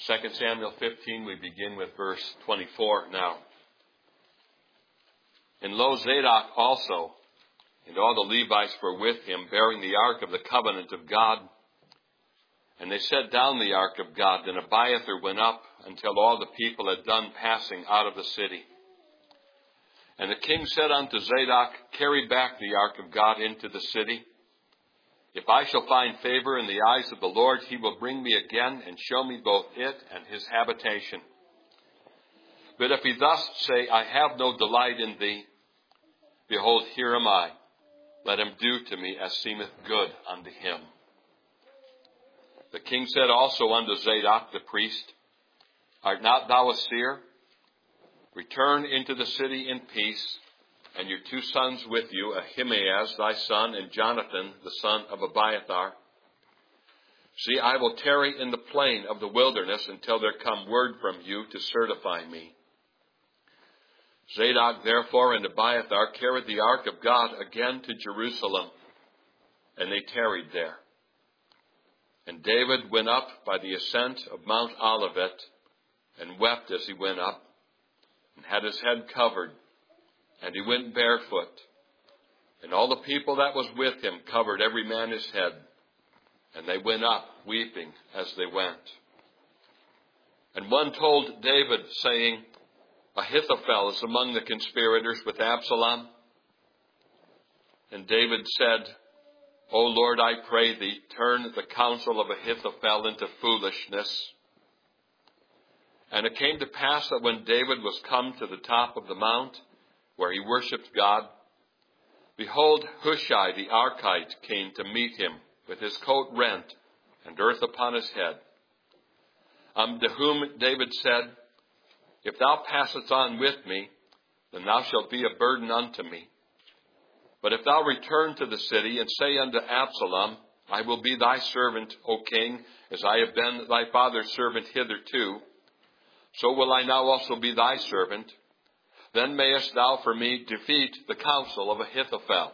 2 Samuel 15, we begin with verse 24 now. And lo, Zadok also, and all the Levites were with him, bearing the ark of the covenant of God. And they set down the ark of God. Then Abiathar went up until all the people had done passing out of the city. And the king said unto Zadok, carry back the ark of God into the city. If I shall find favor in the eyes of the Lord, he will bring me again and show me both it and his habitation. But if he thus say, I have no delight in thee, behold, here am I. Let him do to me as seemeth good unto him. The king said also unto Zadok the priest, art not thou a seer? Return into the city in peace, and your 2 sons with you, Ahimaaz thy son, and Jonathan the son of Abiathar. See, I will tarry in the plain of the wilderness until there come word from you to certify me. Zadok therefore and Abiathar carried the ark of God again to Jerusalem, and they tarried there. And David went up by the ascent of Mount Olivet, and wept as he went up, and had his head covered, and he went barefoot. And all the people that was with him covered every man his head. And they went up, weeping as they went. And one told David, saying, Ahithophel is among the conspirators with Absalom. And David said, O Lord, I pray thee, turn the counsel of Ahithophel into foolishness. And it came to pass that when David was come to the top of the mount, where he worshipped God, behold, Hushai the Archite came to meet him with his coat rent and earth upon his head. To whom David said, if thou passest on with me, then thou shalt be a burden unto me. But if thou return to the city and say unto Absalom, I will be thy servant, O king, as I have been thy father's servant hitherto, so will I now also be thy servant. Then mayest thou for me defeat the counsel of Ahithophel.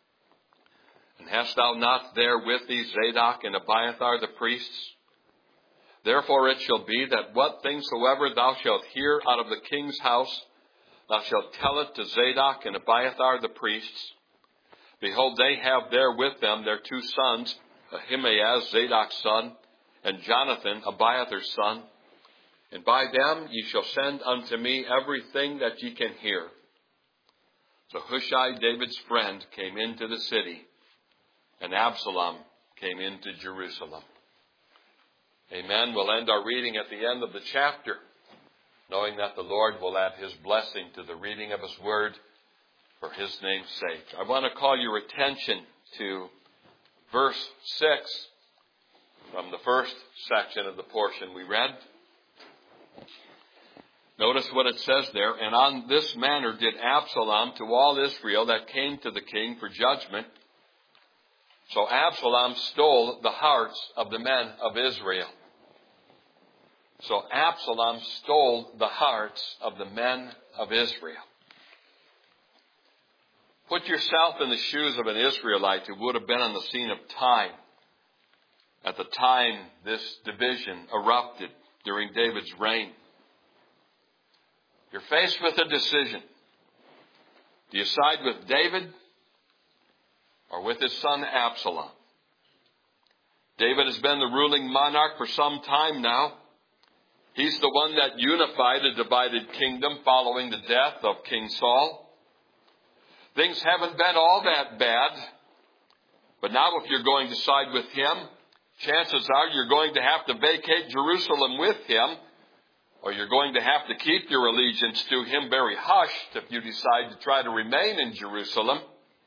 And hast thou not there with thee Zadok and Abiathar the priests? Therefore it shall be that what things soever thou shalt hear out of the king's house, thou shalt tell it to Zadok and Abiathar the priests. Behold, they have there with them their 2 sons, Ahimaaz Zadok's son, and Jonathan Abiathar's son. And by them ye shall send unto me everything that ye can hear. So Hushai, David's friend, came into the city, and Absalom came into Jerusalem. Amen. We'll end our reading at the end of the chapter, knowing that the Lord will add his blessing to the reading of his word for his name's sake. I want to call your attention to verse 6 from the first section of the portion we read. Notice what it says there. And on this manner did Absalom to all Israel that came to the king for judgment. So Absalom stole the hearts of the men of Israel. So Absalom stole the hearts of the men of Israel. Put yourself in the shoes of an Israelite who would have been on the scene of time at the time this division erupted during David's reign. You're faced with a decision. Do you side with David or with his son Absalom? David has been the ruling monarch for some time now. He's the one that unified a divided kingdom following the death of King Saul. Things haven't been all that bad. But now if you're going to side with him, chances are you're going to have to vacate Jerusalem with him, or you're going to have to keep your allegiance to him very hushed if you decide to try to remain in Jerusalem.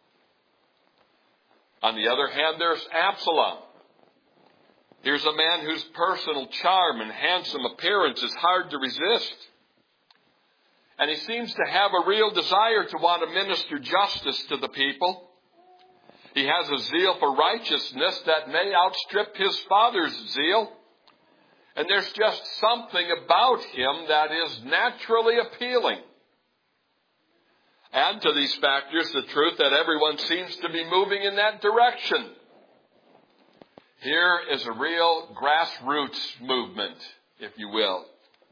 On the other hand, there's Absalom. Here's a man whose personal charm and handsome appearance is hard to resist. And he seems to have a real desire to want to minister justice to the people. He has a zeal for righteousness that may outstrip his father's zeal. And there's just something about him that is naturally appealing. Add to these factors the truth that everyone seems to be moving in that direction. Here is a real grassroots movement if you will.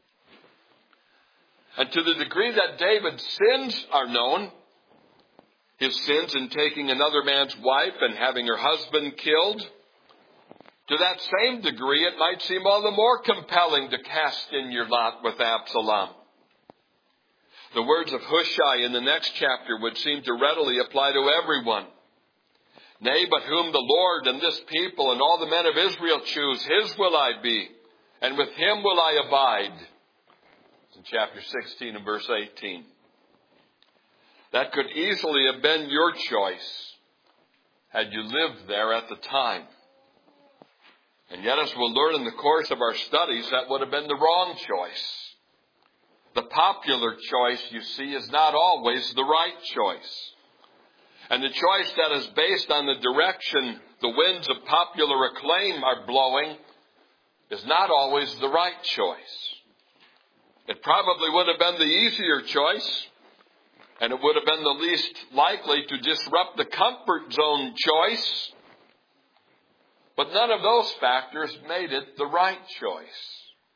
And to the degree that David's sins are known, his sins in taking another man's wife and having her husband killed, to that same degree it might seem all the more compelling to cast in your lot with Absalom. The words of Hushai in the next chapter would seem to readily apply to everyone. Nay, but whom the Lord and this people and all the men of Israel choose, his will I be, and with him will I abide. It's in chapter 16 and verse 18. That could easily have been your choice had you lived there at the time. And yet, as we'll learn in the course of our studies, that would have been the wrong choice. The popular choice, you see, is not always the right choice. And the choice that is based on the direction the winds of popular acclaim are blowing is not always the right choice. It probably would have been the easier choice, and it would have been the least likely to disrupt the comfort zone choice. But none of those factors made it the right choice.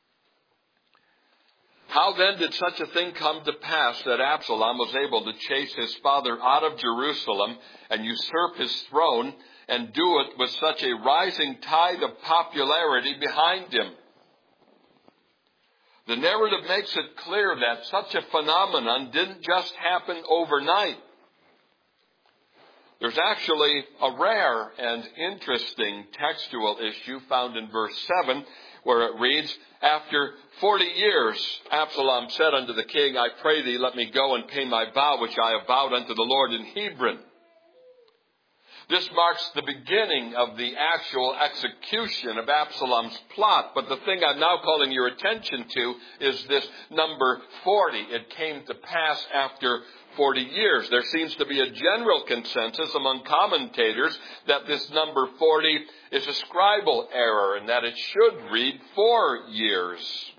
How then did such a thing come to pass that Absalom was able to chase his father out of Jerusalem and usurp his throne and do it with such a rising tide of popularity behind him? The narrative makes it clear that such a phenomenon didn't just happen overnight. There's actually a rare and interesting textual issue found in verse 7, where it reads, "After 40 years, Absalom said unto the king, I pray thee, let me go and pay my vow which I have vowed unto the Lord in Hebron." This marks the beginning of the actual execution of Absalom's plot. But the thing I'm now calling your attention to is this number 40. It came to pass after 40 years. There seems to be a general consensus among commentators that this number 40 is a scribal error and that it should read 4 years.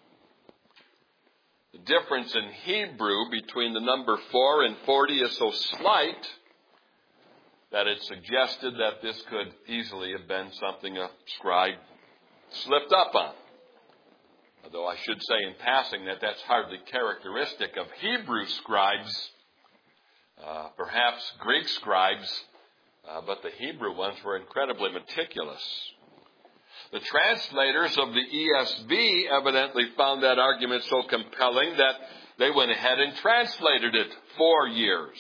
The difference in Hebrew between the number 4 and 40 is so slight that it suggested that this could easily have been something a scribe slipped up on. Although I should say in passing that that's hardly characteristic of Hebrew scribes, perhaps Greek scribes, but the Hebrew ones were incredibly meticulous. The translators of the ESV evidently found that argument so compelling that they went ahead and translated it 4 years.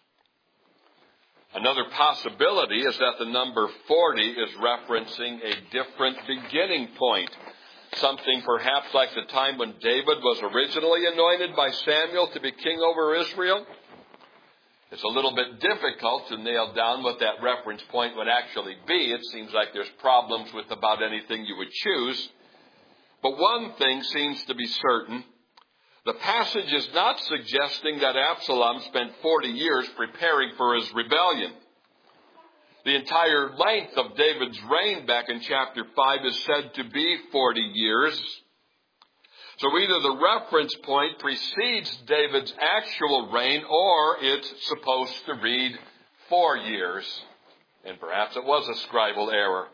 Another possibility is that the number 40 is referencing a different beginning point. Something perhaps like the time when David was originally anointed by Samuel to be king over Israel. It's a little bit difficult to nail down what that reference point would actually be. It seems like there's problems with about anything you would choose. But one thing seems to be certain. The passage is not suggesting that Absalom spent 40 years preparing for his rebellion. The entire length of David's reign back in chapter 5 is said to be 40 years. So either the reference point precedes David's actual reign, or it's supposed to read 4 years. And perhaps it was a scribal error.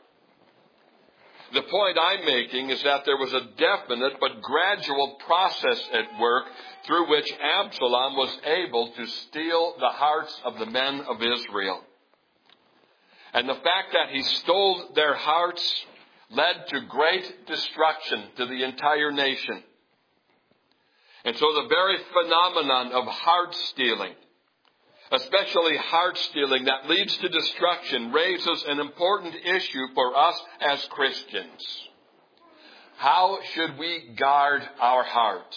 The point I'm making is that there was a definite but gradual process at work through which Absalom was able to steal the hearts of the men of Israel. And the fact that he stole their hearts led to great destruction to the entire nation. And so the very phenomenon of heart stealing, especially heart stealing that leads to destruction, raises an important issue for us as Christians. How should we guard our hearts?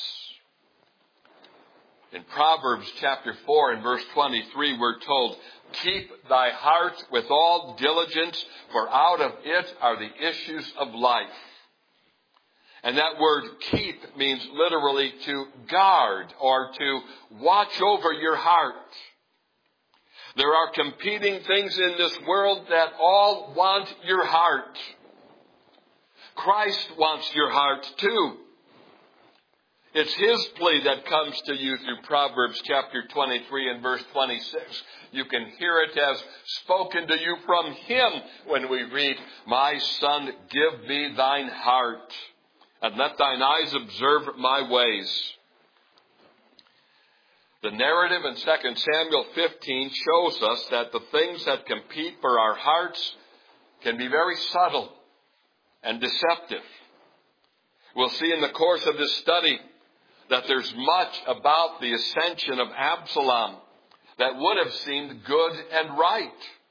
In Proverbs chapter 4 and verse 23, we're told, "Keep thy heart with all diligence, for out of it are the issues of life." And that word keep means literally to guard or to watch over your heart. There are competing things in this world that all want your heart. Christ wants your heart too. It's His plea that comes to you through Proverbs chapter 23 and verse 26. You can hear it as spoken to you from Him when we read, "My son, give me thine heart, and let thine eyes observe my ways. The narrative in 2 Samuel 15 shows us that the things that compete for our hearts can be very subtle and deceptive. We'll see in the course of this study that there's much about the ascension of Absalom that would have seemed good and right.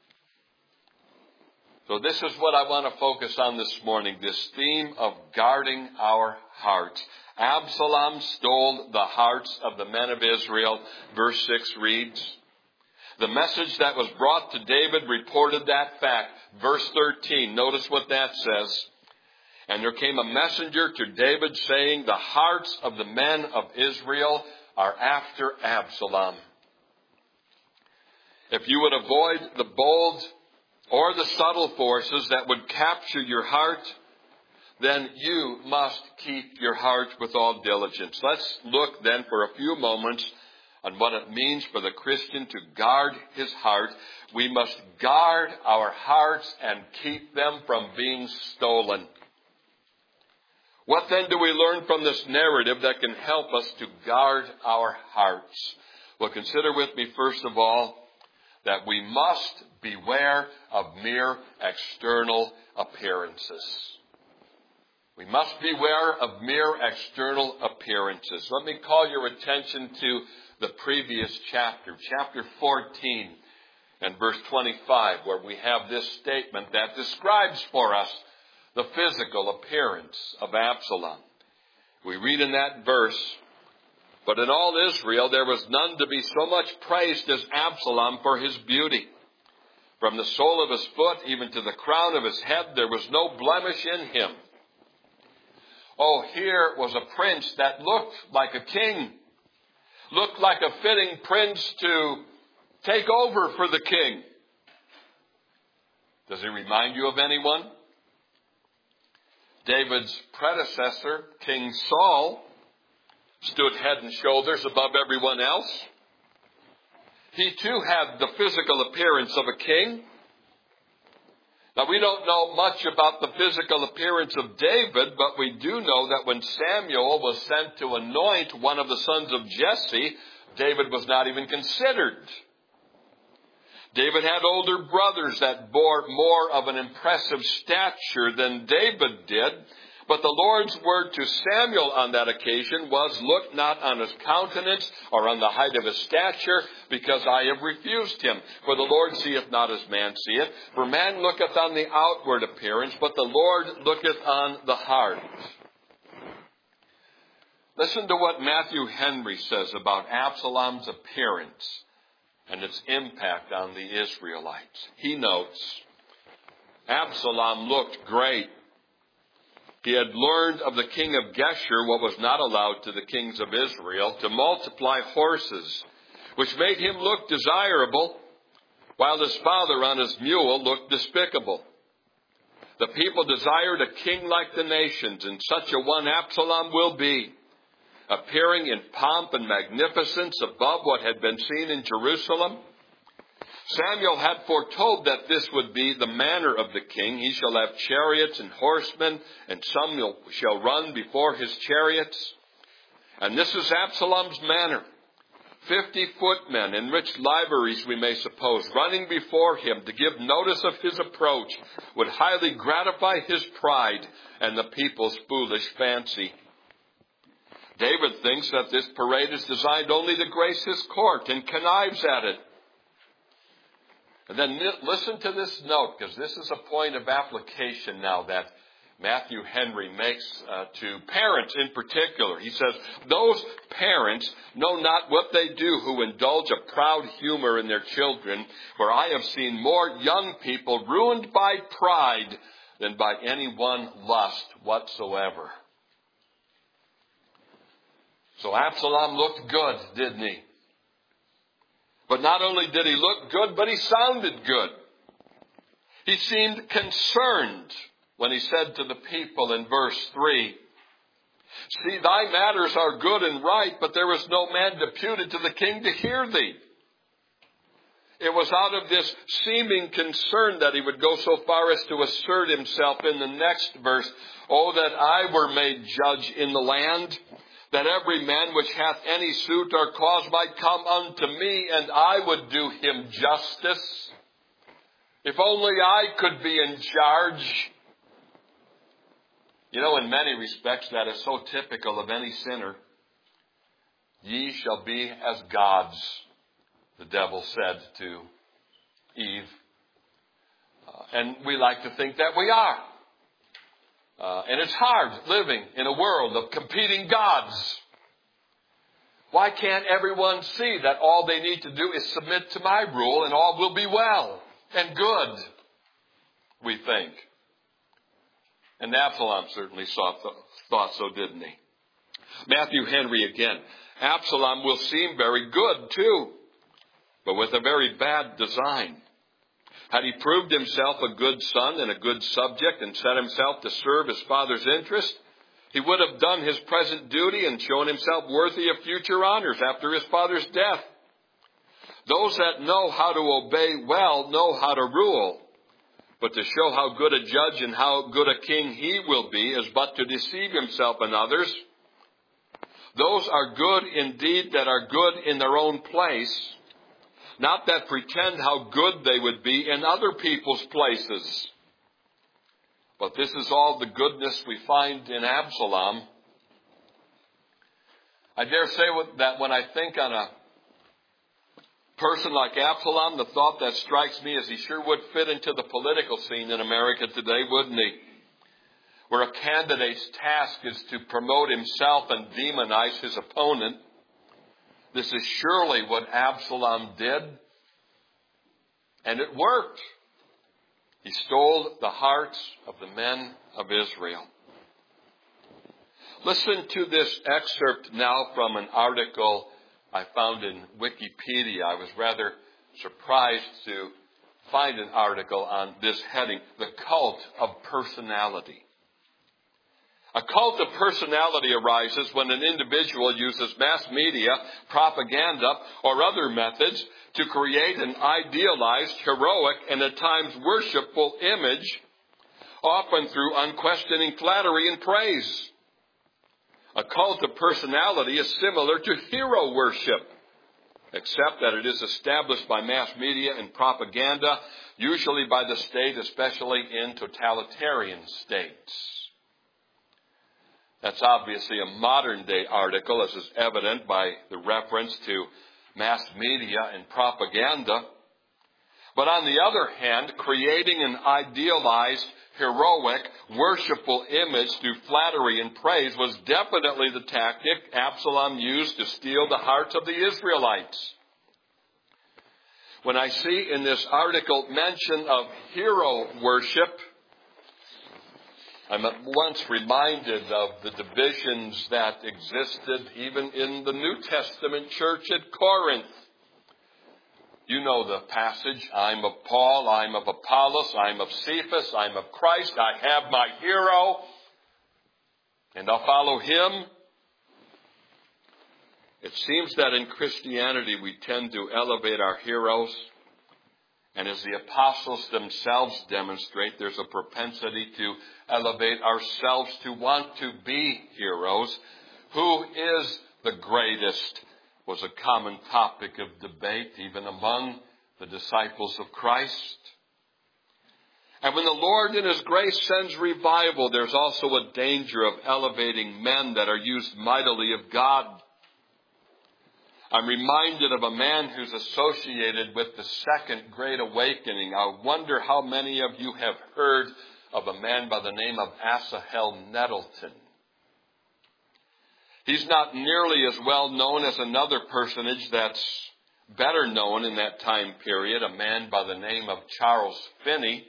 So this is what I want to focus on this morning, this theme of guarding our hearts. Absalom stole the hearts of the men of Israel. Verse 6 reads, the message that was brought to David reported that fact. Verse 13, notice what that says. And there came a messenger to David saying, the hearts of the men of Israel are after Absalom. If you would avoid the bold or the subtle forces that would capture your heart, then you must keep your heart with all diligence. Let's look then for a few moments on what it means for the Christian to guard his heart. We must guard our hearts and keep them from being stolen. What then do we learn from this narrative that can help us to guard our hearts? Well, consider with me, first of all, that we must beware of mere external appearances. We must beware of mere external appearances. Let me call your attention to the previous chapter, chapter 14 and verse 25, where we have this statement that describes for us the physical appearance of Absalom. We read in that verse, but in all Israel there was none to be so much praised as Absalom for his beauty. From the sole of his foot even to the crown of his head there was no blemish in him. Oh, here was a prince that looked like a king, looked like a fitting prince to take over for the king. Does he remind you of anyone? David's predecessor, King Saul, stood head and shoulders above everyone else. He too had the physical appearance of a king. Now, we don't know much about the physical appearance of David, but we do know that when Samuel was sent to anoint one of the sons of Jesse, David was not even considered. David had older brothers that bore more of an impressive stature than David did. But the Lord's word to Samuel on that occasion was, look not on his countenance or on the height of his stature, because I have refused him. For the Lord seeth not as man seeth. For man looketh on the outward appearance, but the Lord looketh on the heart. Listen to what Matthew Henry says about Absalom's appearance and its impact on the Israelites. He notes, Absalom looked great. He had learned of the king of Geshur what was not allowed to the kings of Israel, to multiply horses, which made him look desirable, while his father on his mule looked despicable. The people desired a king like the nations, and such a one Absalom will be, appearing in pomp and magnificence above what had been seen in Jerusalem. Samuel had foretold that this would be the manner of the king. He shall have chariots and horsemen, and some shall run before his chariots. And this is Absalom's manner. 50 footmen in rich liveries, we may suppose, running before him to give notice of his approach, would highly gratify his pride and the people's foolish fancy. David thinks that this parade is designed only to grace his court and connives at it. And then listen to this note, because this is a point of application now that Matthew Henry makes to parents in particular. He says, those parents know not what they do who indulge a proud humor in their children, for I have seen more young people ruined by pride than by any one lust whatsoever. So Absalom looked good, didn't he? But not only did he look good, but he sounded good. He seemed concerned when he said to the people in verse 3, see, thy matters are good and right, but there is no man deputed to the king to hear thee. It was out of this seeming concern that he would go so far as to assert himself in the next verse, "Oh, that I were made judge in the land, that every man which hath any suit or cause might come unto me, and I would do him justice. If only I could be in charge." You know, in many respects, that is so typical of any sinner. "Ye shall be as gods," the devil said to Eve. And we like to think that we are. And it's hard living in a world of competing gods. Why can't everyone see that all they need to do is submit to my rule and all will be well and good, we think. And Absalom certainly thought so, didn't he? Matthew Henry again. Absalom will seem very good too, but with a very bad design. Had he proved himself a good son and a good subject and set himself to serve his father's interest, he would have done his present duty and shown himself worthy of future honors after his father's death. Those that know how to obey well know how to rule. But to show how good a judge and how good a king he will be is but to deceive himself and others. Those are good indeed that are good in their own place, not that pretend how good they would be in other people's places. But this is all the goodness we find in Absalom. I dare say that when I think on a person like Absalom, the thought that strikes me is he sure would fit into the political scene in America today, wouldn't he? Where a candidate's task is to promote himself and demonize his opponent. This is surely what Absalom did. And it worked. He stole the hearts of the men of Israel. Listen to this excerpt now from an article I found in Wikipedia. I was rather surprised to find an article on this heading, "The Cult of Personality." A cult of personality arises when an individual uses mass media, propaganda, or other methods to create an idealized, heroic, and at times worshipful image, often through unquestioning flattery and praise. A cult of personality is similar to hero worship, except that it is established by mass media and propaganda, usually by the state, especially in totalitarian states. That's obviously a modern-day article, as is evident by the reference to mass media and propaganda. But on the other hand, creating an idealized, heroic, worshipful image through flattery and praise was definitely the tactic Absalom used to steal the hearts of the Israelites. When I see in this article mention of hero worship, I'm at once reminded of the divisions that existed even in the New Testament church at Corinth. You know the passage, "I'm of Paul, I'm of Apollos, I'm of Cephas, I'm of Christ, I have my hero, and I'll follow him." It seems that in Christianity we tend to elevate our heroes, and as the apostles themselves demonstrate, there's a propensity to elevate ourselves to want to be heroes. Who is the greatest was a common topic of debate even among the disciples of Christ. And when the Lord in His grace sends revival, there's also a danger of elevating men that are used mightily of God. I'm reminded of a man who's associated with the Second Great Awakening. I wonder how many of you have heard of a man by the name of Asahel Nettleton. He's not nearly as well known as another personage that's better known in that time period, a man by the name of Charles Finney.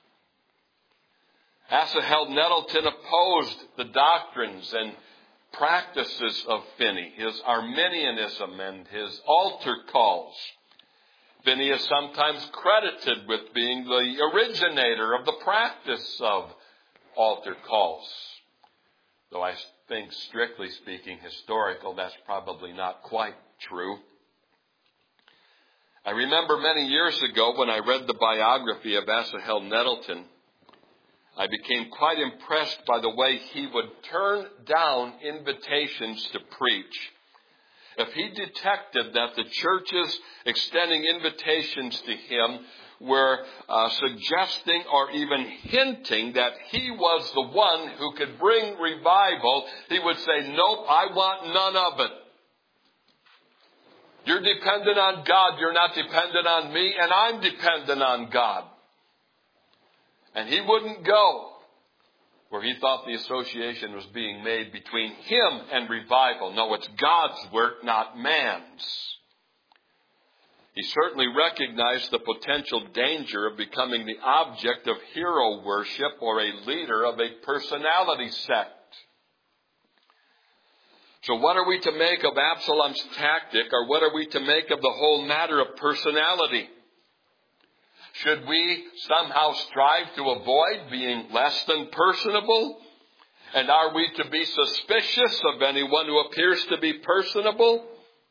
Asahel Nettleton opposed the doctrines and practices of Finney, his Arminianism and his altar calls. Finney is sometimes credited with being the originator of the practice of altar calls. Though I think, strictly speaking, historical, that's probably not quite true. I remember many years ago when I read the biography of Asahel Nettleton, I became quite impressed by the way he would turn down invitations to preach. If he detected that the churches extending invitations to him were suggesting or even hinting that he was the one who could bring revival, he would say, nope, I want none of it. You're dependent on God, you're not dependent on me, and I'm dependent on God. And he wouldn't go where he thought the association was being made between him and revival. No, it's God's work, not man's. He certainly recognized the potential danger of becoming the object of hero worship or a leader of a personality sect. So what are we to make of Absalom's tactic, or what are we to make of the whole matter of personality? Should we somehow strive to avoid being less than personable? And are we to be suspicious of anyone who appears to be personable?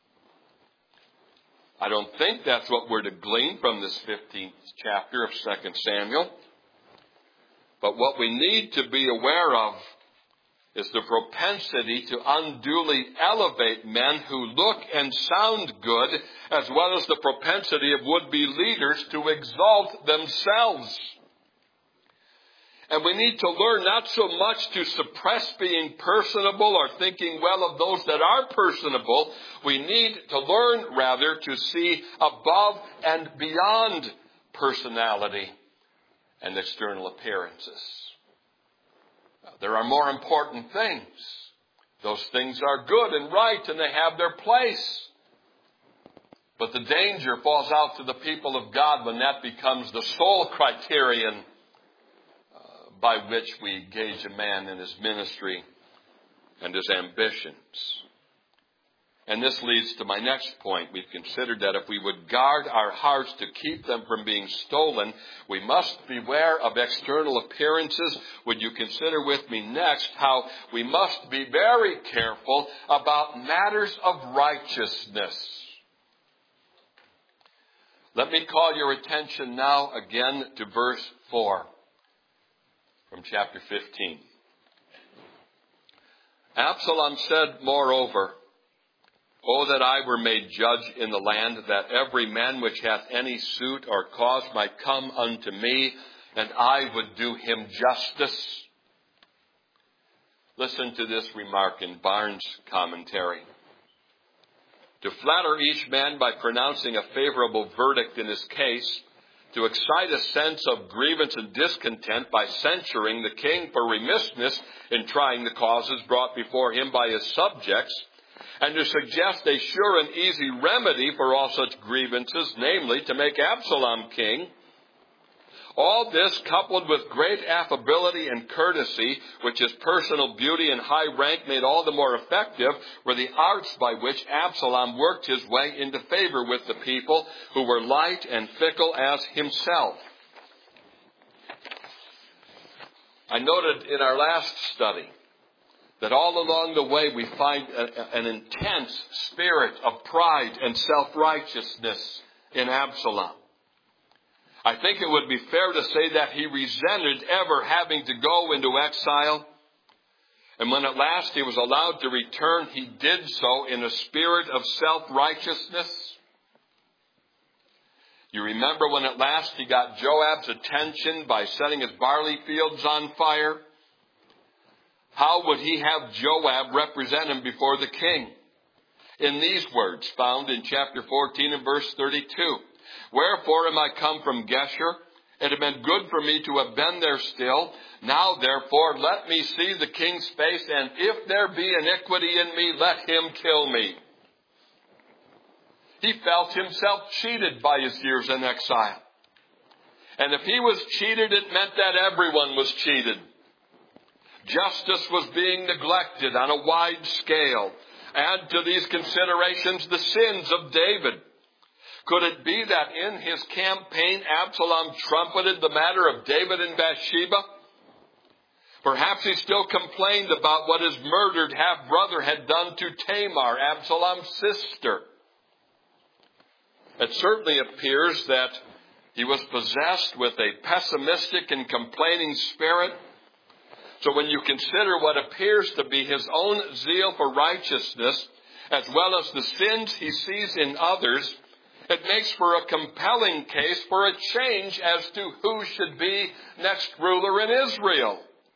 I don't think that's what we're to glean from this 15th chapter of 2 Samuel. But what we need to be aware of is the propensity to unduly elevate men who look and sound good, as well as the propensity of would-be leaders to exalt themselves. And we need to learn not so much to suppress being personable or thinking well of those that are personable. We need to learn, rather, to see above and beyond personality and external appearances. There are more important things. Those things are good and right, and they have their place. But the danger falls out to the people of God when that becomes the sole criterion by which we gauge a man in his ministry and his ambitions. And this leads to my next point. We've considered that if we would guard our hearts to keep them from being stolen, we must beware of external appearances. Would you consider with me next how we must be very careful about matters of righteousness? Let me call your attention now again to verse 4 from chapter 15. Absalom said, moreover, O that I were made judge in the land, that every man which hath any suit or cause might come unto me, and I would do him justice. Listen to this remark in Barnes' commentary. To flatter each man by pronouncing a favorable verdict in his case, to excite a sense of grievance and discontent by censuring the king for remissness in trying the causes brought before him by his subjects, and to suggest a sure and easy remedy for all such grievances, namely to make Absalom king. All this, coupled with great affability and courtesy, which his personal beauty and high rank made all the more effective, were the arts by which Absalom worked his way into favor with the people, who were light and fickle as himself. I noted in our last study that all along the way we find an intense spirit of pride and self-righteousness in Absalom. I think it would be fair to say that he resented ever having to go into exile. And when at last he was allowed to return, he did so in a spirit of self-righteousness. You remember when at last he got Joab's attention by setting his barley fields on fire? How would he have Joab represent him before the king? In these words, found in chapter 14 and verse 32. Wherefore am I come from Geshur? It had been good for me to have been there still. Now therefore let me see the king's face, and if there be iniquity in me, let him kill me. He felt himself cheated by his years in exile. And if he was cheated, it meant that everyone was cheated. Justice was being neglected on a wide scale. Add to these considerations the sins of David. Could it be that in his campaign Absalom trumpeted the matter of David and Bathsheba? Perhaps he still complained about what his murdered half-brother had done to Tamar, Absalom's sister. It certainly appears that he was possessed with a pessimistic and complaining spirit. So when you consider what appears to be his own zeal for righteousness, as well as the sins he sees in others, it makes for a compelling case for a change as to who should be next ruler in Israel.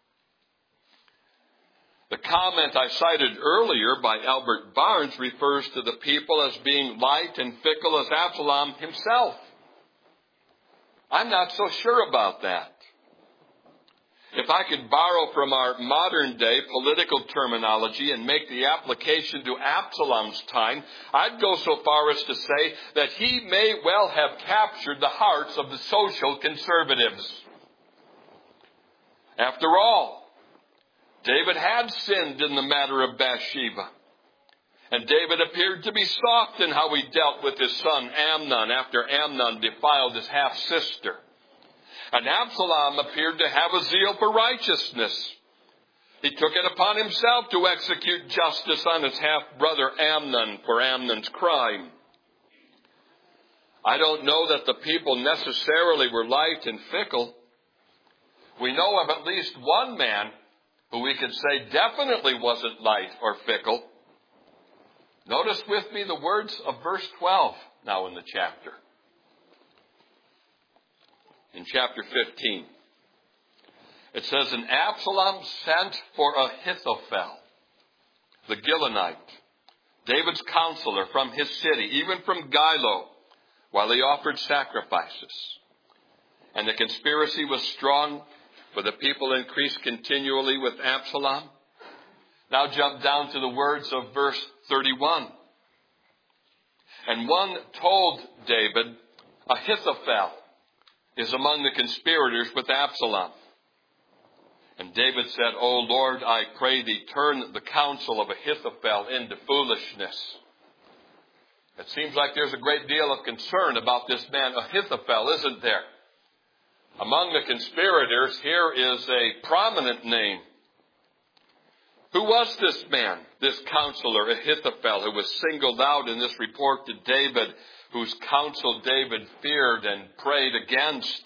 The comment I cited earlier by Albert Barnes refers to the people as being light and fickle as Absalom himself. I'm not so sure about that. If I could borrow from our modern day political terminology and make the application to Absalom's time, I'd go so far as to say that he may well have captured the hearts of the social conservatives. After all, David had sinned in the matter of Bathsheba. And David appeared to be soft in how he dealt with his son Amnon after Amnon defiled his half-sister. And Absalom appeared to have a zeal for righteousness. He took it upon himself to execute justice on his half-brother Amnon for Amnon's crime. I don't know that the people necessarily were light and fickle. We know of at least one man who we could say definitely wasn't light or fickle. Notice with me the words of verse 12 now in the chapter. In chapter 15, it says, And Absalom sent for Ahithophel, the Gilonite, David's counselor from his city, even from Gilo, while he offered sacrifices. And the conspiracy was strong, for the people increased continually with Absalom. Now jump down to the words of verse 31. And one told David, Ahithophel is among the conspirators with Absalom. And David said, O Lord, I pray thee, turn the counsel of Ahithophel into foolishness. It seems like there's a great deal of concern about this man Ahithophel, isn't there? Among the conspirators, here is a prominent name. Who was this man, this counselor Ahithophel, who was singled out in this report to David, whose counsel David feared and prayed against?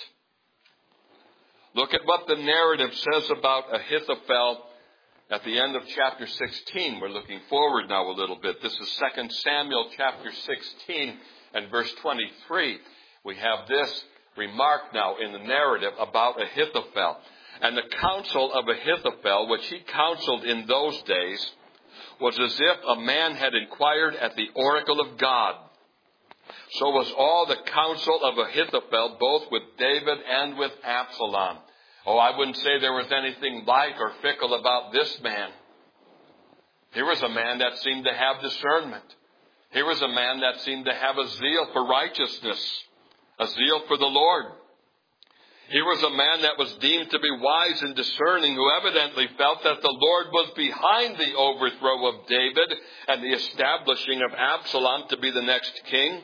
Look at what the narrative says about Ahithophel at the end of chapter 16. We're looking forward now a little bit. This is 2 Samuel chapter 16 and verse 23. We have this remark now in the narrative about Ahithophel. And the counsel of Ahithophel, which he counseled in those days, was as if a man had inquired at the oracle of God. So was all the counsel of Ahithophel, both with David and with Absalom. Oh, I wouldn't say there was anything light or fickle about this man. Here was a man that seemed to have discernment. Here was a man that seemed to have a zeal for righteousness, a zeal for the Lord. Here was a man that was deemed to be wise and discerning, who evidently felt that the Lord was behind the overthrow of David and the establishing of Absalom to be the next king.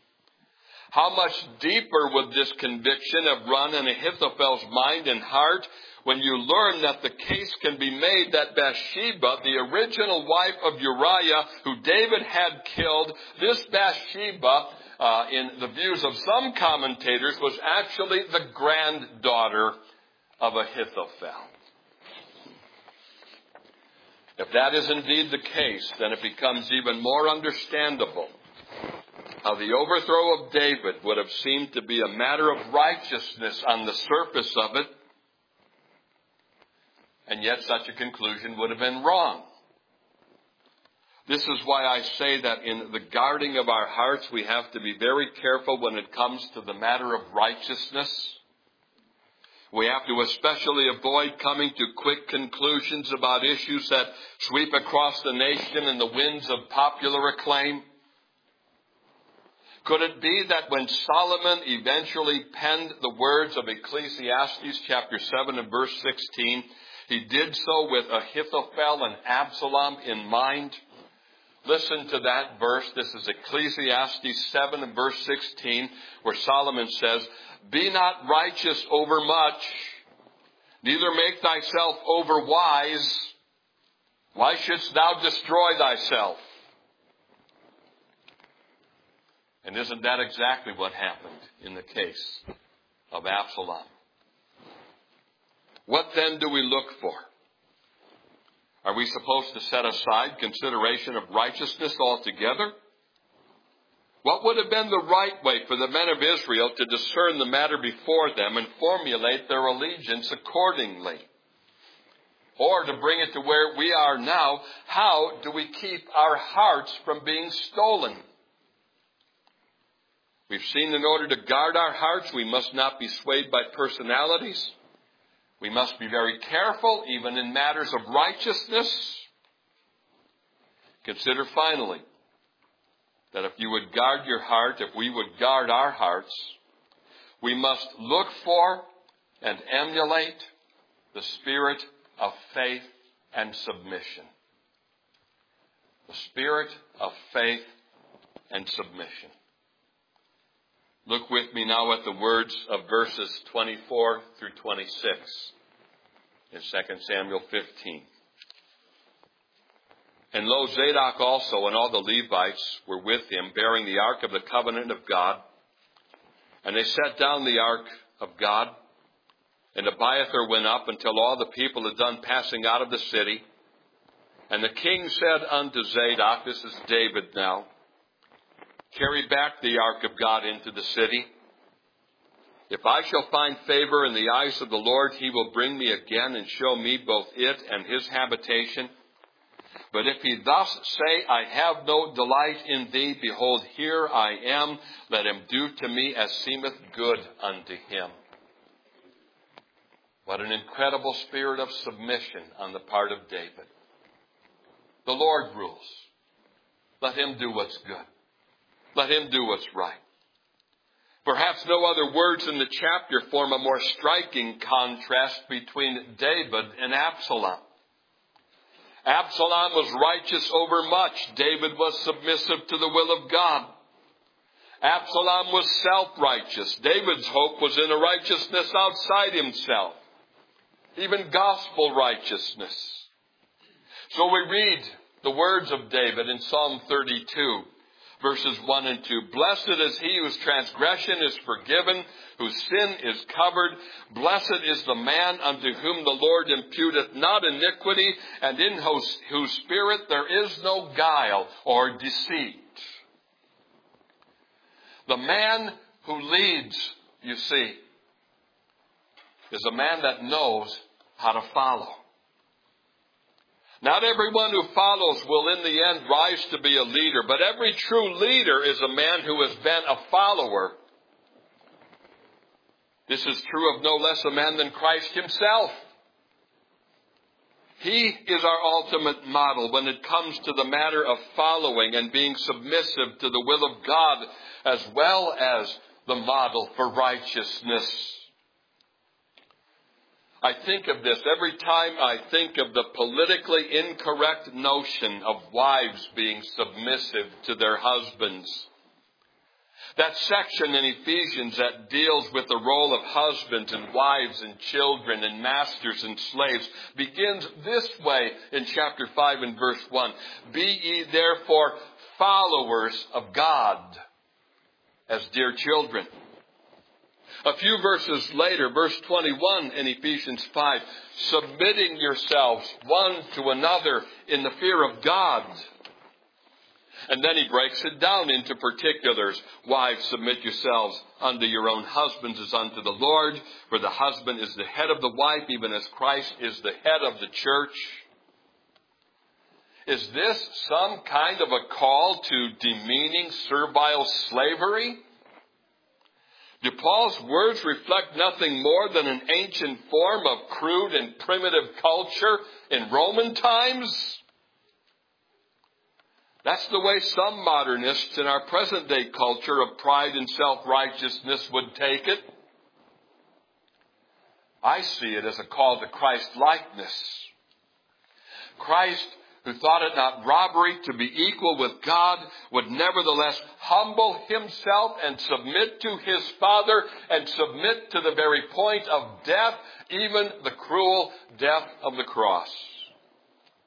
How much deeper would this conviction have run in Ahithophel's mind and heart when you learn that the case can be made that Bathsheba, the original wife of Uriah, who David had killed, this Bathsheba, in the views of some commentators, was actually the granddaughter of Ahithophel. If that is indeed the case, then it becomes even more understandable how the overthrow of David would have seemed to be a matter of righteousness on the surface of it, and yet such a conclusion would have been wrong. This is why I say that in the guarding of our hearts, we have to be very careful when it comes to the matter of righteousness. We have to especially avoid coming to quick conclusions about issues that sweep across the nation in the winds of popular acclaim. Could it be that when Solomon eventually penned the words of Ecclesiastes chapter 7 and verse 16, he did so with Ahithophel and Absalom in mind? Listen to that verse. This is Ecclesiastes 7 and verse 16, where Solomon says, Be not righteous over much, neither make thyself over wise. Why shouldst thou destroy thyself? And isn't that exactly what happened in the case of Absalom? What then do we look for? Are we supposed to set aside consideration of righteousness altogether? What would have been the right way for the men of Israel to discern the matter before them and formulate their allegiance accordingly? Or to bring it to where we are now, how do we keep our hearts from being stolen? We've seen in order to guard our hearts, we must not be swayed by personalities. We must be very careful, even in matters of righteousness. Consider finally that if you would guard your heart, if we would guard our hearts, we must look for and emulate the spirit of faith and submission. The spirit of faith and submission. Look with me now at the words of verses 24 through 26 in 2 Samuel 15. And lo, Zadok also and all the Levites were with him, bearing the ark of the covenant of God. And they set down the ark of God. And Abiathar went up until all the people had done passing out of the city. And the king said unto Zadok, this is David now, carry back the ark of God into the city. If I shall find favor in the eyes of the Lord, he will bring me again and show me both it and his habitation. But if he thus say, I have no delight in thee, behold, here I am. Let him do to me as seemeth good unto him. What an incredible spirit of submission on the part of David. The Lord rules. Let him do what's good. Let him do what's right. Perhaps no other words in the chapter form a more striking contrast between David and Absalom. Absalom was righteous over much. David was submissive to the will of God. Absalom was self-righteous. David's hope was in a righteousness outside himself, even gospel righteousness. So we read the words of David in Psalm 32. Verses 1 and 2. Blessed is he whose transgression is forgiven, whose sin is covered. Blessed is the man unto whom the Lord imputeth not iniquity, and in whose spirit there is no guile or deceit. The man who leads, you see, is a man that knows how to follow. Not everyone who follows will in the end rise to be a leader, but every true leader is a man who has been a follower. This is true of no less a man than Christ himself. He is our ultimate model when it comes to the matter of following and being submissive to the will of God, as well as the model for righteousness. I think of this every time I think of the politically incorrect notion of wives being submissive to their husbands. That section in Ephesians that deals with the role of husbands and wives and children and masters and slaves begins this way in chapter 5 and verse 1. Be ye therefore followers of God as dear children. A few verses later, verse 21 in Ephesians 5, submitting yourselves one to another in the fear of God. And then he breaks it down into particulars. Wives, submit yourselves unto your own husbands as unto the Lord, for the husband is the head of the wife, even as Christ is the head of the church. Is this some kind of a call to demeaning servile slavery? Do Paul's words reflect nothing more than an ancient form of crude and primitive culture in Roman times? That's the way some modernists in our present day culture of pride and self-righteousness would take it. I see it as a call to Christ-likeness. Christ, who thought it not robbery to be equal with God, would nevertheless humble himself and submit to his Father and submit to the very point of death, even the cruel death of the cross.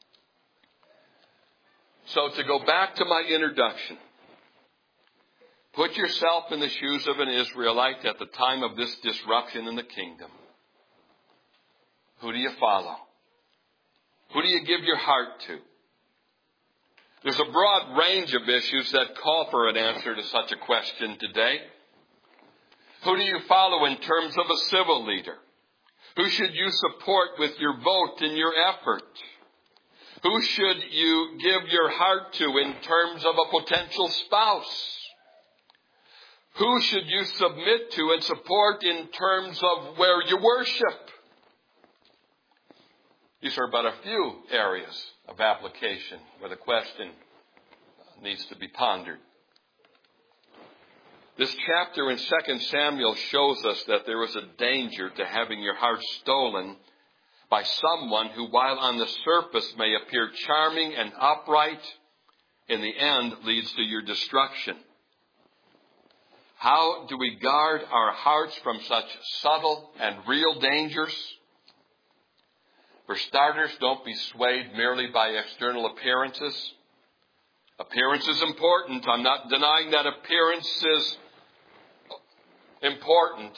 So to go back to my introduction, Put yourself in the shoes of an Israelite at the time of this disruption in the kingdom. Who do you follow? Who do you give your heart to? There's a broad range of issues that call for an answer to such a question today. Who do you follow in terms of a civil leader? Who should you support with your vote and your effort? Who should you give your heart to in terms of a potential spouse? Who should you submit to and support in terms of where you worship? These are but a few areas of application where the question needs to be pondered. This chapter in 2 Samuel shows us that there is a danger to having your heart stolen by someone who, while on the surface may appear charming and upright, in the end leads to your destruction. How do we guard our hearts from such subtle and real dangers? For starters, don't be swayed merely by external appearances. Appearance is important. I'm not denying that appearance is important.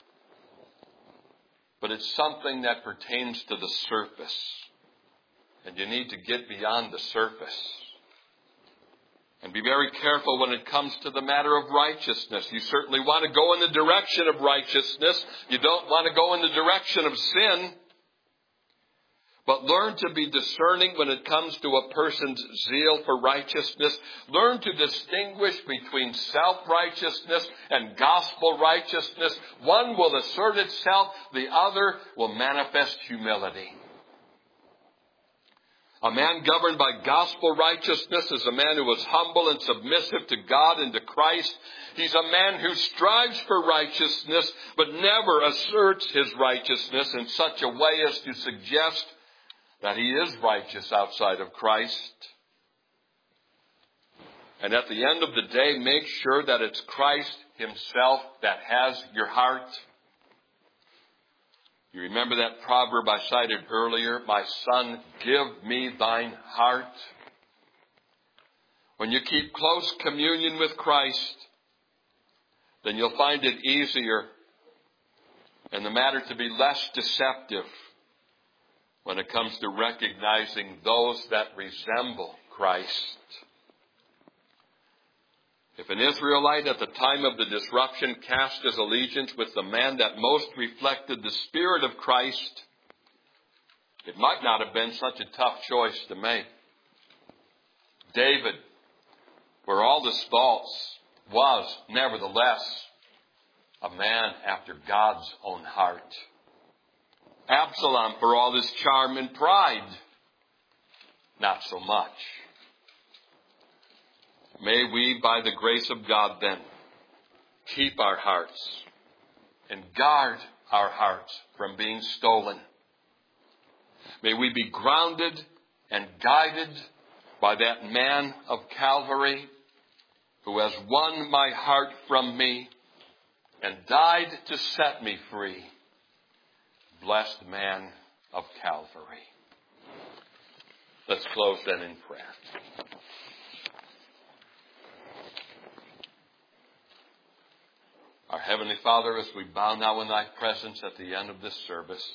But it's something that pertains to the surface. And you need to get beyond the surface. And be very careful when it comes to the matter of righteousness. You certainly want to go in the direction of righteousness. You don't want to go in the direction of sin. But learn to be discerning when it comes to a person's zeal for righteousness. Learn to distinguish between self-righteousness and gospel righteousness. One will assert itself, the other will manifest humility. A man governed by gospel righteousness is a man who is humble and submissive to God and to Christ. He's a man who strives for righteousness, but never asserts his righteousness in such a way as to suggest that he is righteous outside of Christ. And at the end of the day, make sure that it's Christ himself that has your heart. You remember that proverb I cited earlier, "My son, give me thine heart." When you keep close communion with Christ, then you'll find it easier and the matter to be less deceptive when it comes to recognizing those that resemble Christ. If an Israelite at the time of the disruption cast his allegiance with the man that most reflected the Spirit of Christ, it might not have been such a tough choice to make. David, for all his faults, was nevertheless a man after God's own heart. Absalom, for all his charm and pride, not so much. May we, by the grace of God then, keep our hearts and guard our hearts from being stolen. May we be grounded and guided by that man of Calvary who has won my heart from me and died to set me free. Blessed man of Calvary. Let's close then in prayer. Our Heavenly Father, as we bow now in Thy presence at the end of this service,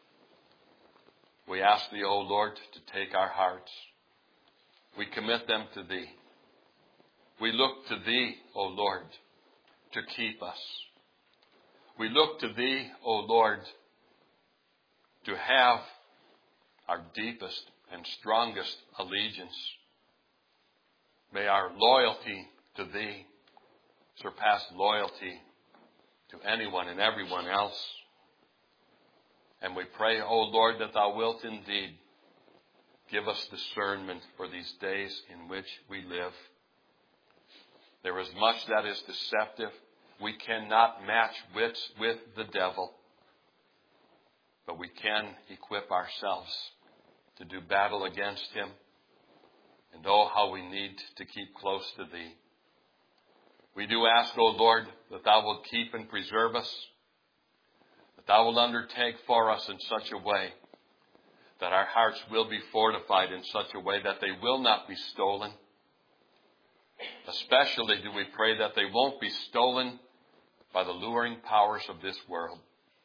we ask Thee, O Lord, to take our hearts. We commit them to Thee. We look to Thee, O Lord, to keep us. We look to Thee, O Lord, to have our deepest and strongest allegiance. May our loyalty to Thee surpass loyalty to anyone and everyone else. And we pray, O Lord, that Thou wilt indeed give us discernment for these days in which we live. There is much that is deceptive. We cannot match wits with the devil, but we can equip ourselves to do battle against him. And oh, how we need to keep close to Thee. We do ask, O Lord, that Thou wilt keep and preserve us, that Thou wilt undertake for us in such a way that our hearts will be fortified in such a way that they will not be stolen, Especially do we pray that they won't be stolen by the luring powers of this world.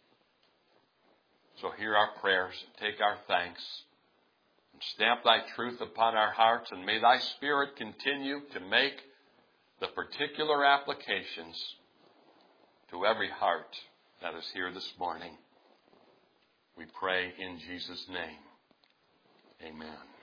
So hear our prayers, take our thanks, and stamp thy truth upon our hearts, and may thy Spirit continue to make the particular applications to every heart that is here this morning. We pray in Jesus' name. Amen.